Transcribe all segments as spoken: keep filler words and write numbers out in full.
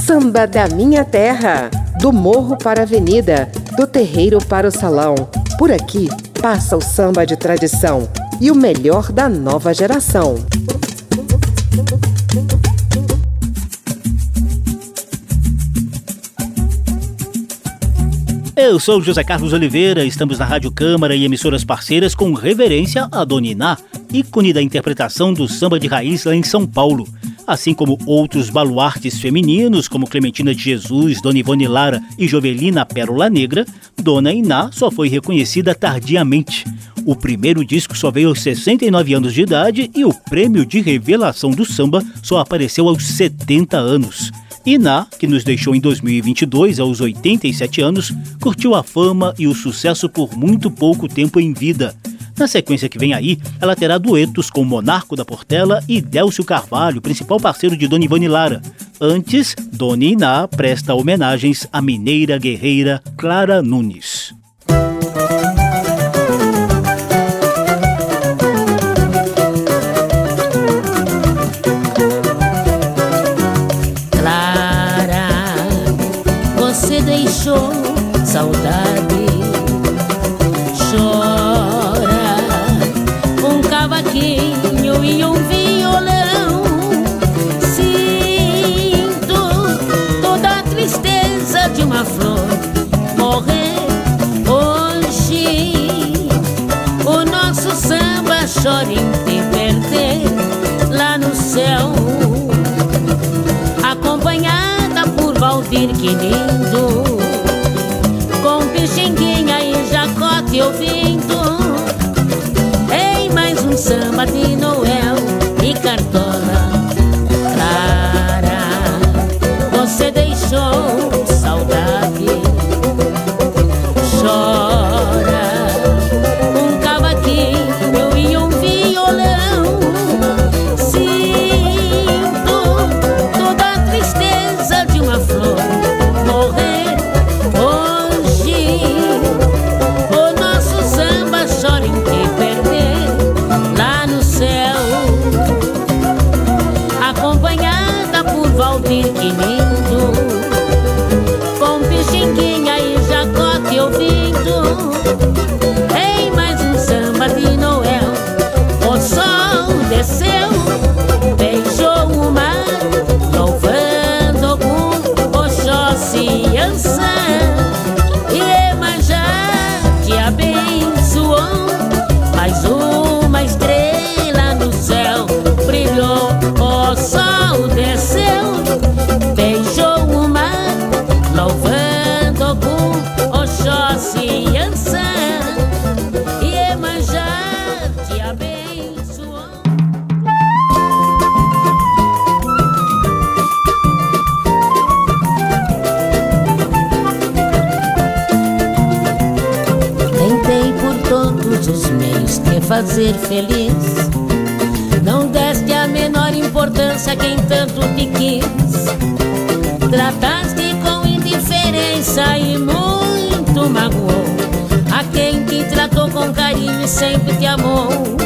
Samba da minha terra, do morro para a avenida, do terreiro para o salão. Por aqui passa o samba de tradição e o melhor da nova geração. Eu sou José Carlos Oliveira, estamos na Rádio Câmara e emissoras parceiras com reverência a Dona Iná, ícone da interpretação do samba de raiz lá em São Paulo. Assim como outros baluartes femininos, como Clementina de Jesus, Dona Ivone Lara e Jovelina Pérola Negra, Dona Iná só foi reconhecida tardiamente. O primeiro disco só veio aos sessenta e nove anos de idade e o prêmio de revelação do samba só apareceu aos setenta anos. Iná, que nos deixou em dois mil e vinte e dois, aos oitenta e sete anos, curtiu a fama e o sucesso por muito pouco tempo em vida. Na sequência que vem aí, ela terá duetos com Monarco da Portela e Délcio Carvalho, principal parceiro de Dona Ivone Lara. Antes, Dona Iná presta homenagens à mineira guerreira Clara Nunes. Clara, você deixou saudade, chora um cavaquinho e um violão. Sinto toda a tristeza de uma flor morrer hoje. O nosso samba chora em te perder lá no céu, acompanhada por Valdir Quinindo, com Pixinguinha e Jacote ouvindo. Ei, mais um samba de Noel e Cartola. Clara, você deixou saudade, chora um cavaquinho e um violão. Sinto toda a tristeza de uma flor morrer hoje. O nosso samba chora em te perder lá no céu, acompanhada por Valdir Quinindo, com Pixinguinha e Jacote ouvindo. Ei, mais um samba de Noel. O sol desceu, beijou o mar, louvando Ogum, Oxóssi e Ançã. E Iemanjá te abençoou, mais uma estrela no céu brilhou. O sol desceu, beijou o mar, louvando Ogum, Oxóssi e Ançã. E Iemanjá te abençoou. Tentei por todos os meios te fazer feliz, não deste a menor importância a quem tanto te quis. Trataste com indiferença e muito magoou a quem te tratou com carinho e sempre te amou.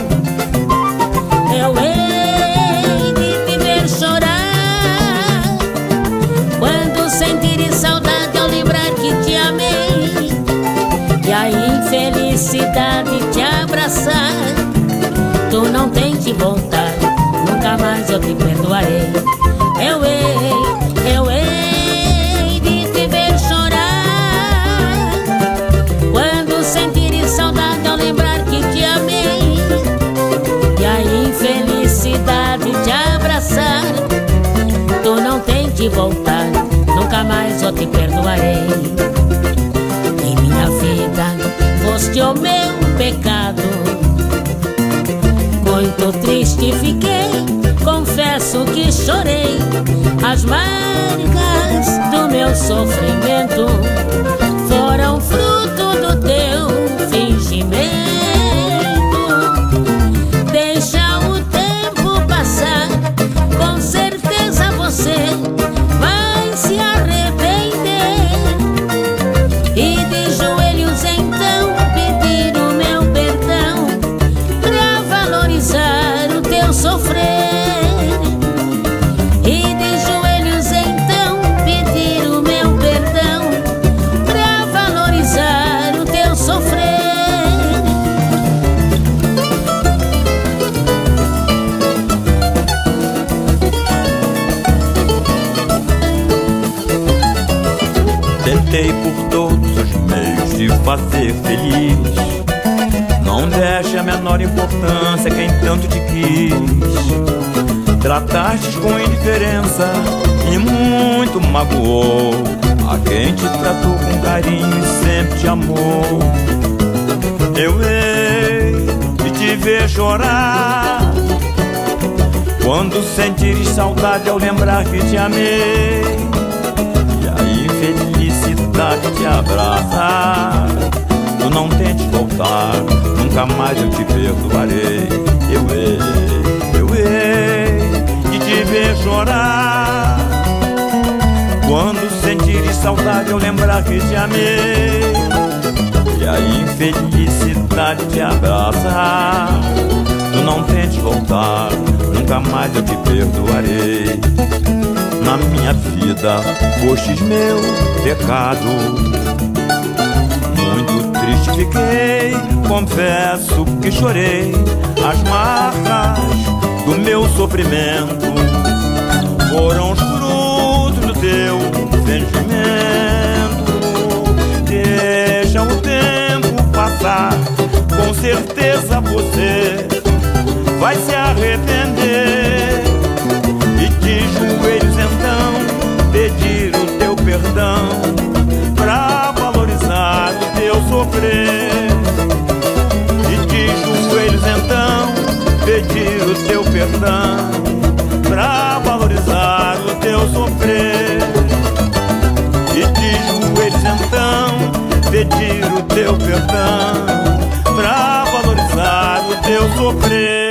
Eu hei de te ver chorar quando sentires saudade ao lembrar que te amei, e a infelicidade te abraçar. Tu não tens de voltar, nunca mais eu te perdoarei. Eu hei, eu hei de te ver chorar quando sentires saudade ao lembrar que te amei, e a infelicidade te abraçar. Tu não tens de voltar, nunca mais eu te perdoarei. Em minha vida foste o meu pecado, muito triste fiquei, confesso que chorei. As marcas do meu sofrimento foram fruto do teu fingimento. Deixa o tempo passar, com certeza você vai se arrepender, e de joelhos então pedir o meu perdão pra valorizar o teu sofrer. E de joelhos então pedir Tentei por todos os meios te fazer feliz. Não deixe a menor importância quem tanto te quis. Trataste com indiferença e muito magoou a quem te tratou com carinho e sempre te amou. Eu hei de te ver chorar quando sentires saudade ao lembrar que te amei. E a infelicidade te abraça. Tu não tentes voltar, nunca mais eu te perdoarei. Eu hei, eu hei de te ver chorar quando sentires saudade ao lembrar que te amei. E a infelicidade te abraça. Tu não tentes voltar, nunca mais eu te perdoarei. Na minha vida fostes meu pecado. Muito triste fiquei, confesso que chorei. As marcas do meu sofrimento foram os frutos do teu fingimento. Deixa o tempo passar, com certeza você vai se arrepender. E de joelhos então pedir o teu perdão, pra valorizar o teu sofrer. E de joelhos então pedir o teu perdão, pra valorizar o teu sofrer. E de joelhos então pedir o teu perdão, pra valorizar o teu sofrer.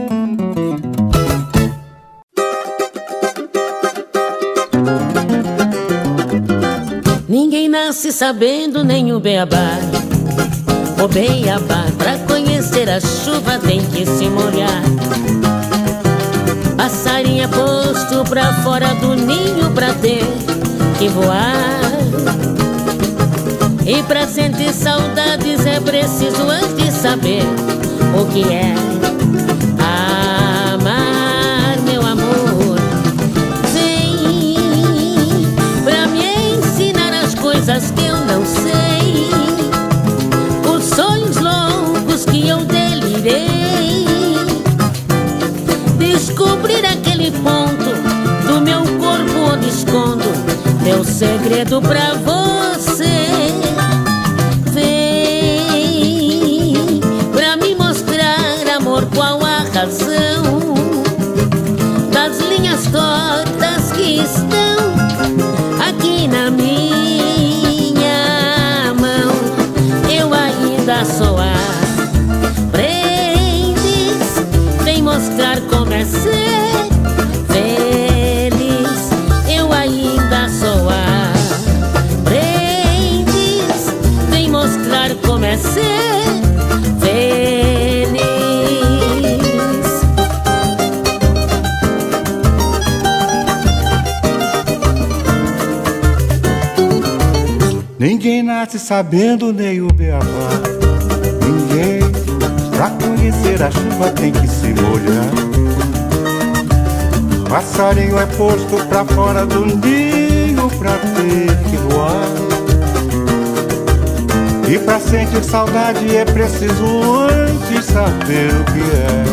Ninguém nasce sabendo nem o beabá. O beabá, pra conhecer a chuva tem que se molhar. Passarinho é posto pra fora do ninho pra ter que voar. E pra sentir saudades é preciso antes saber o que é amar, meu amor. Vem pra me ensinar as coisas que eu não sei, os sonhos loucos que eu delirei. Descobrir aquele ponto do meu corpo onde escondo meu segredo pra você. Vem pra me mostrar, amor, qual a razão das linhas tortas que estão aqui na minha mão. Eu ainda sou aprendiz, vem mostrar como é ser feliz. Eu ainda sou aprendiz, vem mostrar como é ser feliz. Ninguém nasce sabendo nem o beabá. Ninguém, pra conhecer a chuva tem que se molhar. Passarinho é posto pra fora do ninho pra ter que voar. E pra sentir saudade é preciso antes saber o que é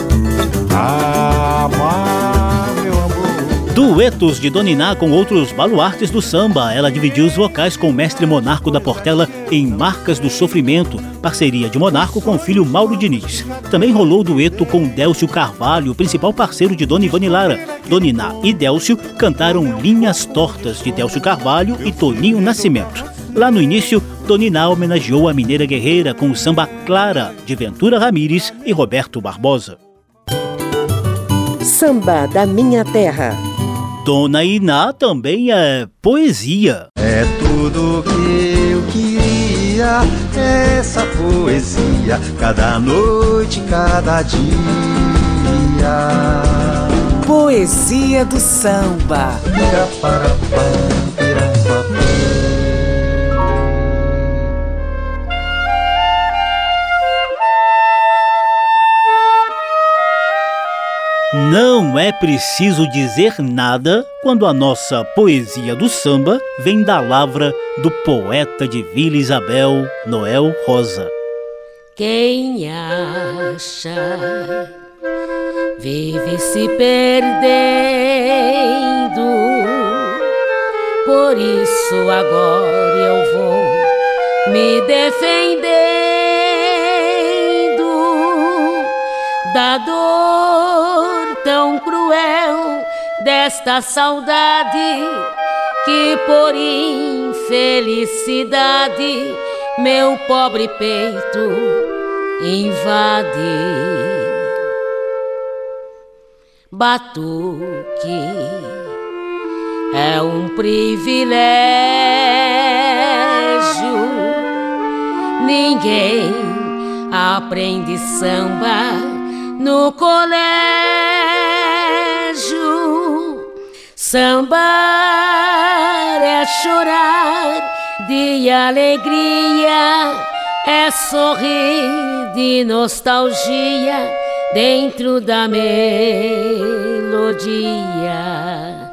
amar, meu amor. Duetos de Dona Iná com outros baluartes do samba. Ela dividiu os vocais com o mestre Monarco da Portela em Marcas do Sofrimento, parceria de Monarco com o filho Mauro Diniz. Também rolou dueto com Délcio Carvalho, principal parceiro de Dona Ivone Lara. Dona Iná e Délcio cantaram Linhas Tortas de Délcio Carvalho e Toninho Nascimento. Lá no início, Dona Iná homenageou a mineira guerreira com o samba Clara, de Ventura Ramires e Roberto Barbosa. Samba da Minha Terra. Dona Iná também é poesia. É tudo que eu queria, essa poesia, cada noite, cada dia. Poesia do samba. Não é preciso dizer nada quando a nossa poesia do samba vem da lavra do poeta de Vila Isabel, Noel Rosa. Quem acha vive se perdendo, por isso agora eu vou me defendendo da dor tão cruel desta saudade que por infelicidade meu pobre peito invade. Batuque é um privilégio, ninguém aprende samba no colégio. Sambar é chorar de alegria, é sorrir de nostalgia dentro da melodia.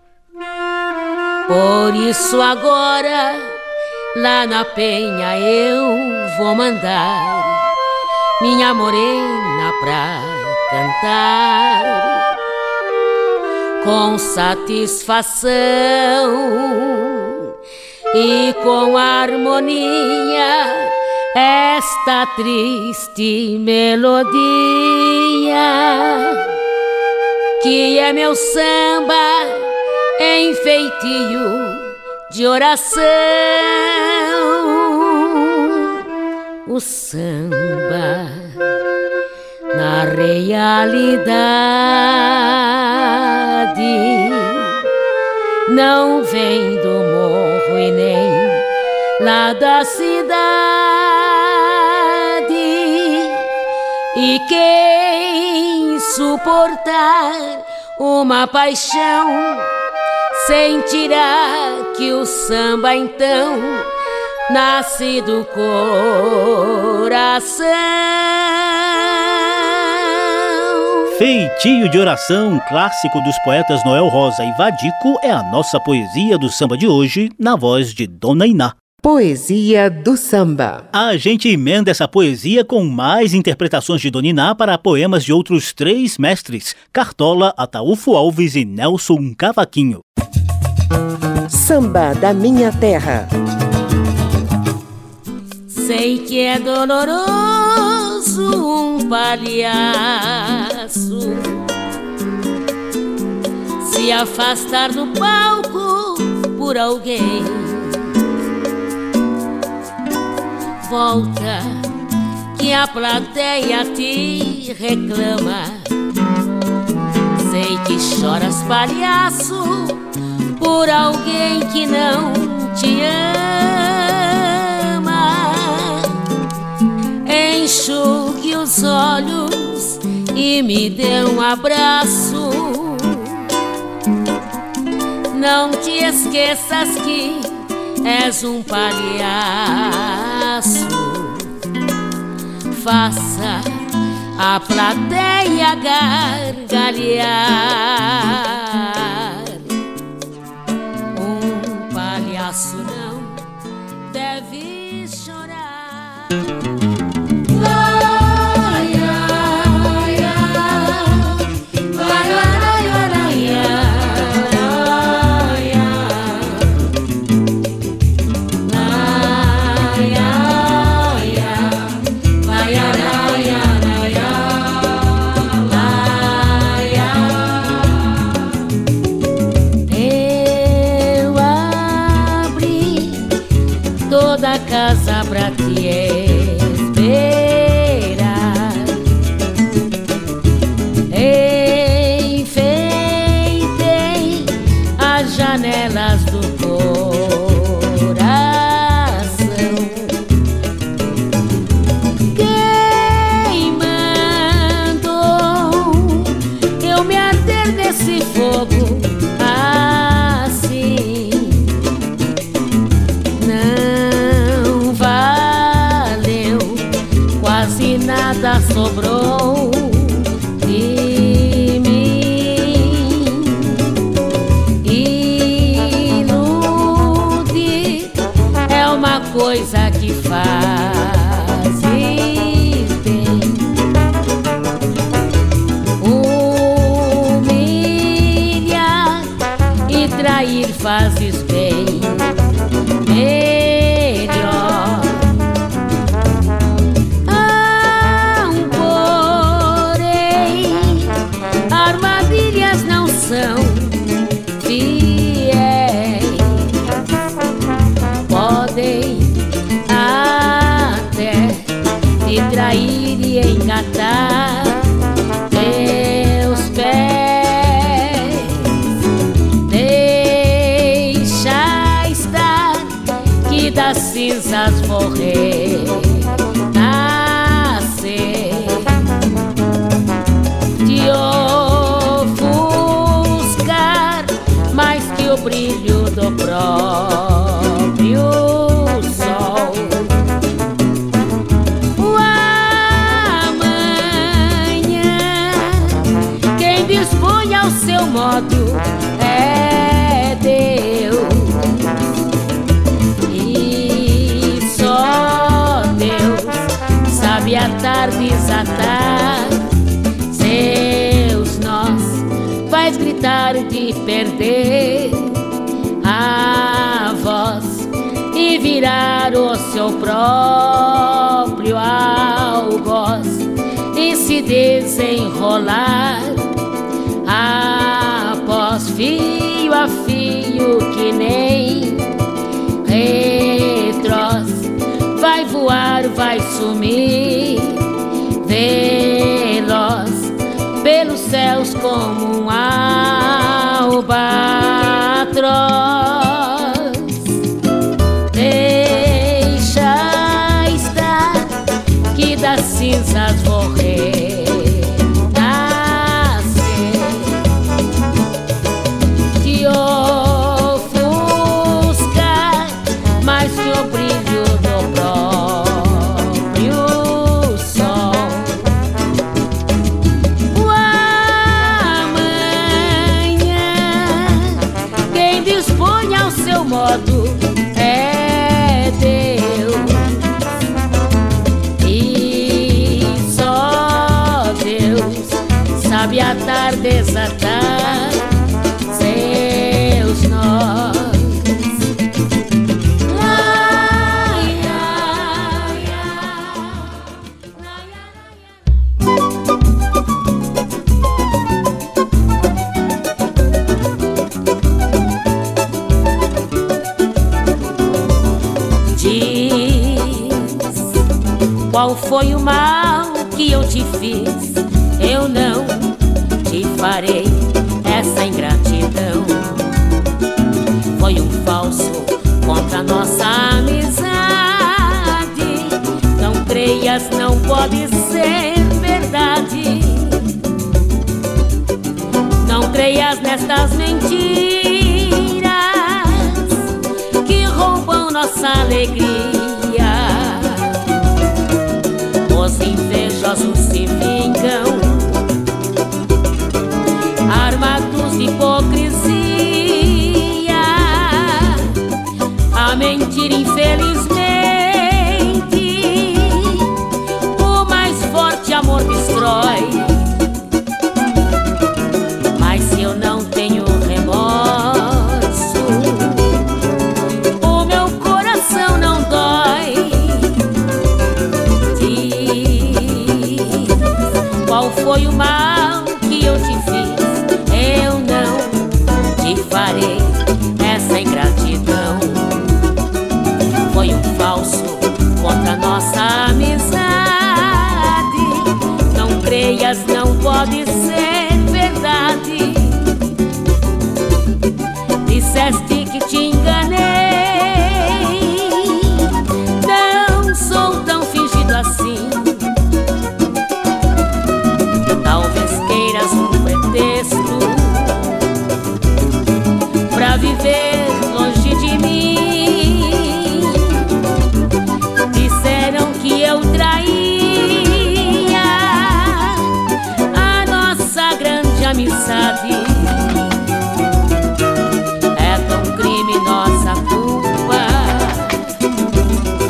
Por isso agora lá na penha eu vou mandar minha morena pra cantar com satisfação e com harmonia esta triste melodia, que é meu samba em feitio de oração. O samba na realidade não vem do morro e nem lá da cidade, e quem suportar uma paixão sentirá que o samba então nasce do coração. Feitio de oração, clássico dos poetas Noel Rosa e Vadico, é a nossa poesia do samba de hoje, na voz de Dona Iná. Poesia do samba. A gente emenda essa poesia com mais interpretações de Dona Iná para poemas de outros três mestres, Cartola, Ataúfo Alves e Nelson Cavaquinho. Samba da minha terra. Sei que é doloroso um palhaço se afastar do palco por alguém. Volta que a plateia te reclama. Sei que choras, palhaço, por alguém que não te ama. Enxugue os olhos e me dê um abraço. Não te esqueças que és um palhaço. Faça a plateia gargalhar. Um palhaço não deve chorar. Casa pra te esperar, enfeitei as janelas do coração. Quem mandou eu me arder nesse fogo assim? Nada sobrou de mim. coisa que faz bem. Humilhar e trair fazes bem melhor. Ah, porém, armadilhas não são fiéis, podem até te trair e engatar teus pés. Deixa estar, que das cinzas vou renascer. Te ofuscar mais que o brilho do próprio sol. O amanhã, quem dispõe ao seu modo é Deus, e só Deus sabe atar, desatar seus nós. Vais gritar de perder a voz e virar o seu próprio algoz e se desenrolar após fio a fio que nem retroz. Vai voar, vai sumir veloz pelos céus como um albatroz. Deixa estar, que das cinzas vou renascer. Te ofuscar mais que o brilho do próprio sol. O amanhã, quem dispõe ao seu modo é Deus, e só Deus sabe atar, desatar seus nós. Qual foi o mal que eu te fiz? Eu não te farei essa ingratidão. Foi um falso contra nossa amizade. Não creias, não pode ser verdade. Não creias nestas mentiras que roubam nossa alegria. Os invejosos se vingam, armados de hipocrisia. A mentira, infelizmente, o mais forte amor destrói. Mas se eu não tenho remorso, o meu coração não dói. Qual foi o mal que eu te fiz? Eu não te farei essa ingratidão. Foi um falso contra nossa amizade. Não creias, não pode ser verdade. Disseste que te enganei. Não sou tão fingido assim. Talvez queiras um pretexto pra viver longe de mim. Disseram que eu traía a nossa grande amizade. É tão criminosa a culpa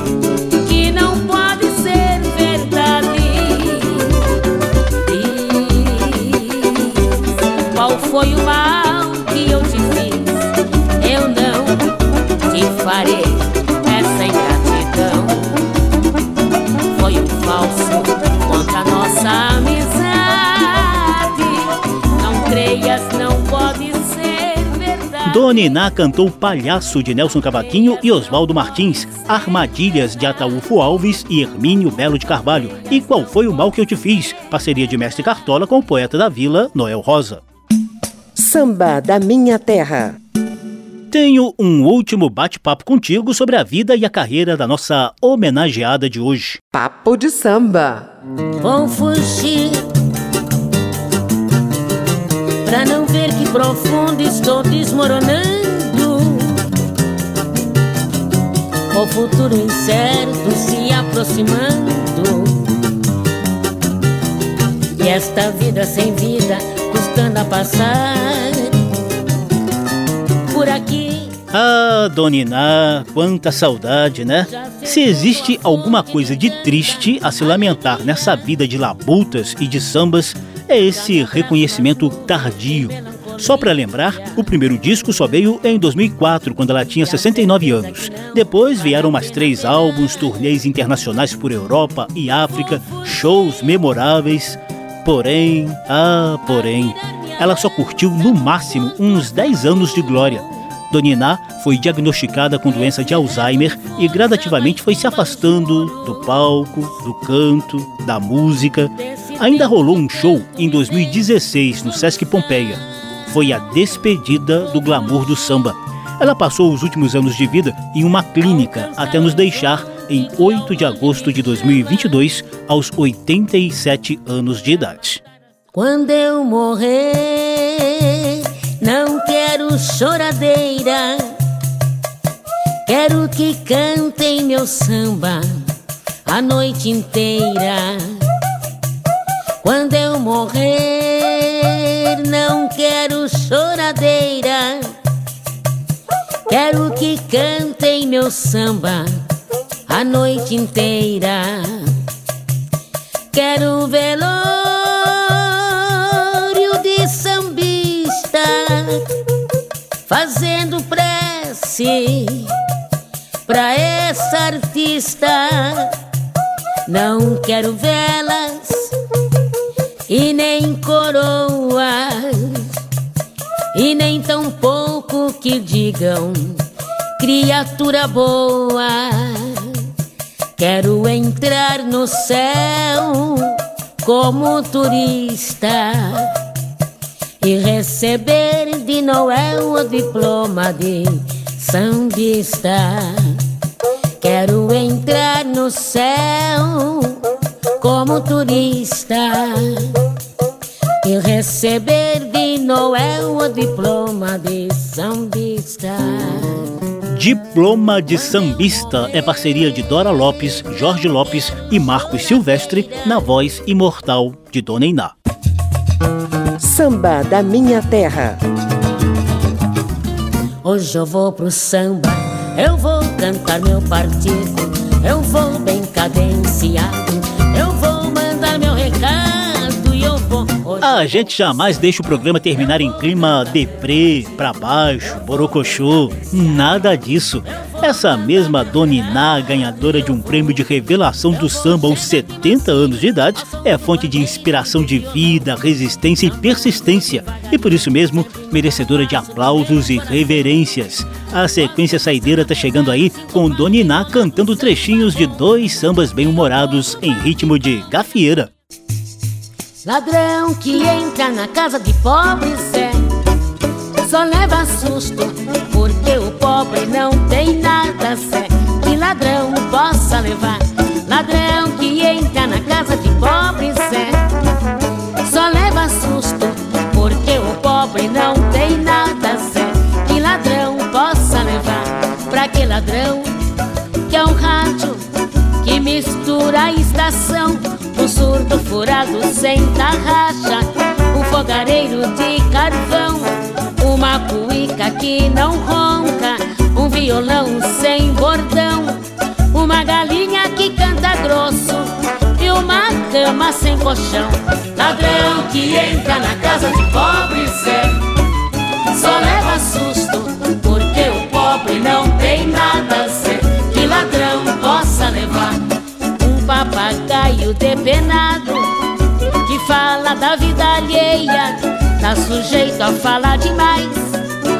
Dona Iná cantou Palhaço, de Nelson Cavaquinho e Oswaldo Martins, Armadilhas, de Ataúfo Alves e Hermínio Belo de Carvalho, e Qual Foi o Mal Que Eu Te Fiz, parceria de Mestre Cartola com o poeta da Vila, Noel Rosa. Samba da Minha Terra. Tenho um último bate-papo contigo sobre a vida e a carreira da nossa homenageada de hoje. Papo de samba. Vou fugir pra não ver que profundo estou desmoronando. O futuro incerto se aproximando, e esta vida sem vida custando a passar por aqui. Ah, Dona Iná, quanta saudade, né? Se existe alguma coisa de triste a se lamentar nessa vida de labutas e de sambas, é esse reconhecimento tardio. Só para lembrar, o primeiro disco só veio em dois mil e quatro, quando ela tinha sessenta e nove anos. Depois vieram mais três álbuns, turnês internacionais por Europa e África, shows memoráveis. Porém, ah, porém, ela só curtiu no máximo uns dez anos de glória. Dona Iná foi diagnosticada com doença de Alzheimer e gradativamente foi se afastando do palco, do canto, da música. Ainda rolou um show em dois mil e dezesseis no Sesc Pompeia. Foi a despedida do glamour do samba. Ela passou os últimos anos de vida em uma clínica até nos deixar em oito de agosto de dois mil e vinte e dois, aos oitenta e sete anos de idade. Quando eu morrer, não quero choradeira, quero que cantem meu samba a noite inteira. Quando eu morrer, não quero choradeira, quero que cantem meu samba a noite inteira. Quero velório de sambista, fazendo prece pra essa artista. Não quero velas e nem coroas, e nem tão pouco que digam criatura boa. Quero entrar no céu como turista e receber de Noel o diploma de sambista. Quero entrar no céu como turista e receber de Noel o diploma de sambista. Diploma de Sambista é parceria de Dora Lopes, Jorge Lopes e Marcos Silvestre, na voz imortal de Dona Iná. Samba da Minha Terra. Hoje eu vou pro samba, eu vou cantar meu partido, eu vou bem cadenciado, eu vou mandar meu recado e eu vou... A gente jamais deixa o programa terminar em clima deprê, pra baixo, borocochô, nada disso. Essa mesma Dona Iná, ganhadora de um prêmio de revelação do samba aos setenta anos de idade, é fonte de inspiração de vida, resistência e persistência, e por isso mesmo, merecedora de aplausos e reverências. A sequência saideira tá chegando aí com Dona Iná cantando trechinhos de dois sambas bem-humorados em ritmo de gafieira. Ladrão que entra na casa de pobre Zé só leva susto, porque o pobre não tem nada, Zé, que ladrão possa levar. Ladrão que entra na casa de pobre Zé só leva susto, porque o pobre não tem nada, Zé, que ladrão possa levar. Pra que ladrão que é um rádio que mistura a estação, um surdo furado sem tarraxa, um fogareiro de carvão, uma cuíca que não ronca, um violão sem bordão, uma galinha que canta grosso e uma cama sem colchão. Ladrão que entra na casa de pobre Zé só leva susto, porque o pobre não tem nada, Zé, que ladrão possa levar. Um papagaio depenado que fala da vida alheia, tá sujeito a falar demais e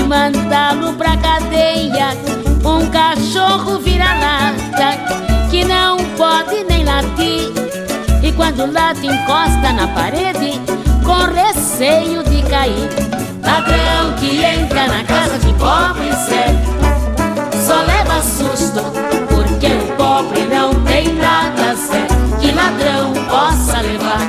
mandá-lo pra cadeia. Um cachorro vira-lata que não pode nem latir, e quando late encosta na parede com receio de cair. Ladrão que entra na casa de pobre certo só leva susto, porque o pobre não tem nada certo que ladrão possa levar.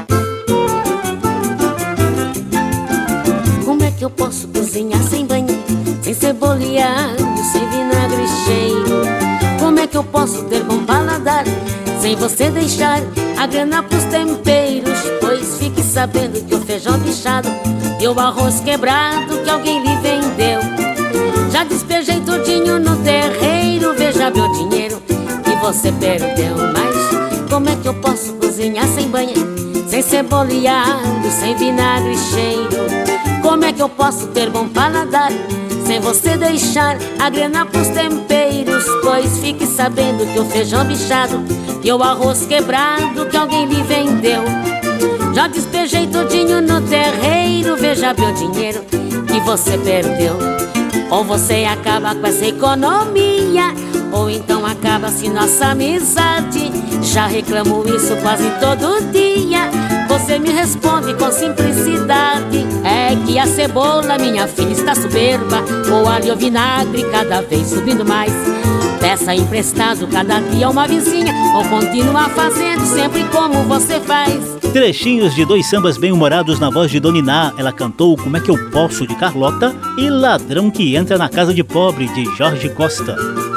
Como é que eu posso cozinhar sem banho, sem cebola e alho, sem vinagre e cheiro? Como é que eu posso ter bom paladar sem você deixar a grana pros temperos? Pois fique sabendo que o feijão bichado e o arroz quebrado que alguém lhe vendeu, já despejei tudinho no terreiro. Veja meu dinheiro que você perdeu. Mas como é que eu posso cozinhar sem banha, sem cebola e alho, sem vinagre e cheiro? Como é que eu posso ter bom paladar sem você deixar a grana pros temperos? Pois fique sabendo que o feijão bichado e o arroz quebrado que alguém lhe vendeu, já despejei tudinho no terreiro. Veja meu dinheiro que você perdeu. Ou você acaba com essa economia, ou então acaba-se nossa amizade. Já reclamo isso quase todo dia. Você me responde com simplicidade: é que a cebola, minha filha, está soberba, o alho e o vinagre cada vez subindo mais. Peça emprestado cada dia uma vizinha, ou continua fazendo sempre como você faz. Trechinhos de dois sambas bem-humorados na voz de Dona Iná. Ela cantou Como é que eu posso, de Carlota, e Ladrão que entra na casa de pobre, de Jorge Costa.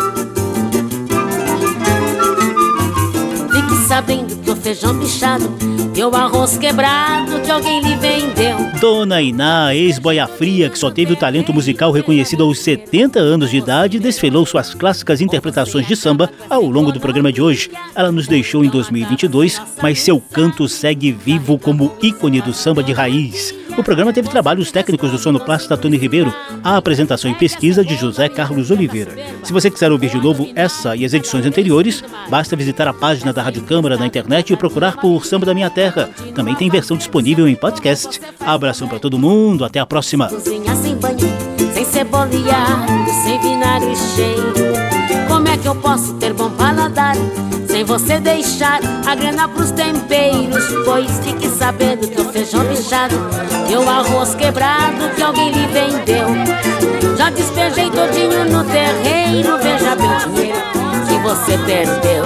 Fique sabendo que o feijão bichado e o arroz quebrado que alguém lhe vendeu. Dona Iná, ex-boia fria, que só teve o talento musical reconhecido aos setenta anos de idade, desfilou suas clássicas interpretações de samba ao longo do programa de hoje. Ela nos deixou em dois mil e vinte e dois, mas seu canto segue vivo como ícone do samba de raiz. O programa teve trabalhos técnicos do sonoplasta Tony Ribeiro, a apresentação e pesquisa de José Carlos Oliveira. Se você quiser ouvir de novo essa e as edições anteriores, basta visitar a página da Rádio Câmara na internet e procurar por Samba da Minha Terra. Também tem versão disponível em podcast. Abração pra todo mundo, até a próxima. Cozinhar sem banho, sem cebola e alho, sem vinagre e cheiro. Como é que eu posso ter bom paladar sem você deixar a grana pros temperos? Pois fique sabendo que o feijão bichado e o arroz quebrado que alguém lhe vendeu, já despejei todinho no terreiro. Veja meu dinheiro que você perdeu.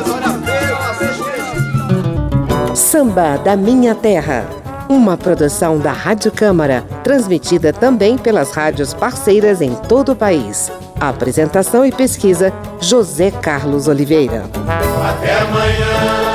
Samba da Minha Terra, uma produção da Rádio Câmara, transmitida também pelas rádios parceiras em todo o país. Apresentação e pesquisa, José Carlos Oliveira. Até amanhã.